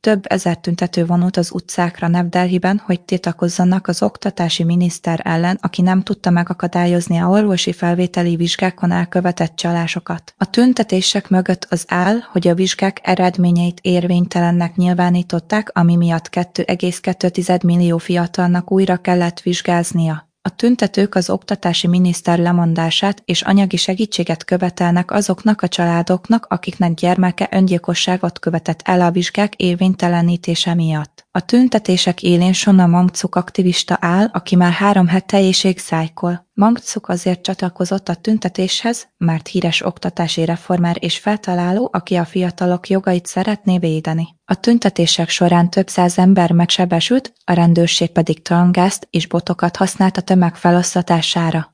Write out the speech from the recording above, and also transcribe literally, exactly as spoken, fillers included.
Több ezer tüntető vonult az utcákra New-Delhiben, hogy tiltakozzanak az oktatási miniszter ellen, aki nem tudta megakadályozni a orvosi felvételi vizsgákon elkövetett csalásokat. A tüntetések mögött az áll, hogy a vizsgák eredményeit érvénytelennek nyilvánították, ami miatt kettő egész kettő millió fiatalnak újra kellett vizsgáznia. A tüntetők az oktatási miniszter lemondását és anyagi segítséget követelnek azoknak a családoknak, akiknek gyermeke öngyilkosságot követett el a vizsgák érvénytelenítése miatt. A tüntetések élén Sona Wangchuk aktivista áll, aki már három hetteiség szájkol. Wangchuk azért csatlakozott a tüntetéshez, mert híres oktatási reformer és feltaláló, aki a fiatalok jogait szeretné védeni. A tüntetések során több száz ember megsebesült, a rendőrség pedig trangázt és botokat használt a tömeg feloszlatására.